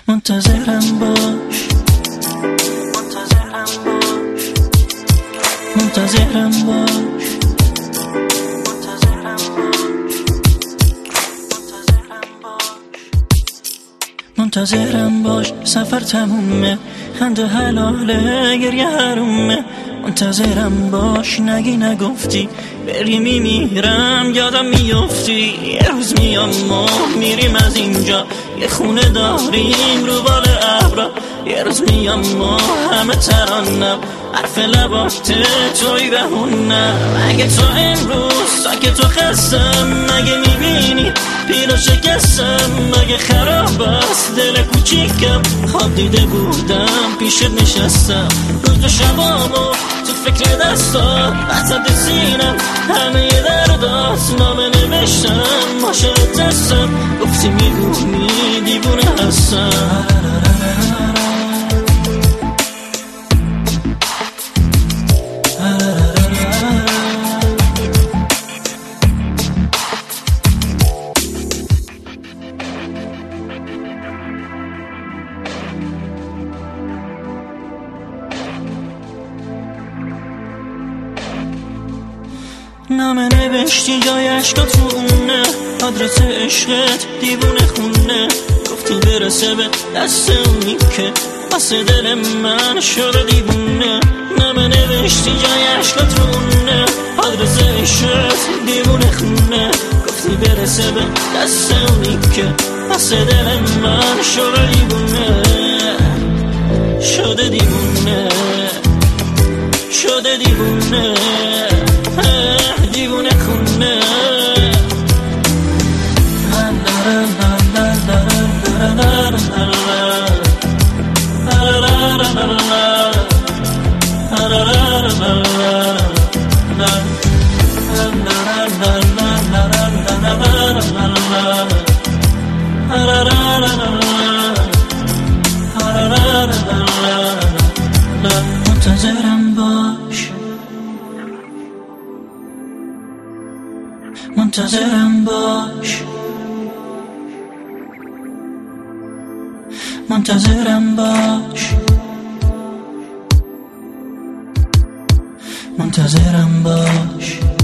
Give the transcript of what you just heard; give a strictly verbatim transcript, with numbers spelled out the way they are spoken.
منتظرم باش، منتظرم باش، منتظرم باش، منتظرم باش، منتظرم باش. سفر تمومه، خنده حلاله، گریه حرومه. منتظرم باش، نگی نگفتی بری میمیرم یادم میفتی. یه روز میام ما میریم از اینجا، یه خونه داریم رو بال ابرا. یه روز میام ما همه ترانم، حرف لبات توی بهونم. اگه تو امروز ساکت و خستم، مگه میبینی پیرو شکستم؟ مگه خراب است دل کوچیکم؟ خواب دیده بودم پیشت نشستم، روز و شبامو تو فکر دستات، وسط سینم همه دردات. نامه نوشتم عاشقت هستم، گفتی میدونی دیوونه هستم. نامه نوشتی جای عشقات تو اونه، آدرس عشقت دیوونه خونه. گفتی برسه به دست اونی که واسه دل من شده دیوونه. نامه نوشتی جای عشقات تو اونه، آدرس عشقت دیوونه خونه. گفتی برسه به دست اونی که واسه دل من شده دیوونه. شده دیوونه، شده دیوونه، دیوونه خونه. منتظرم باش، منتظرم باش، منتظرم باش، منتظرم باش.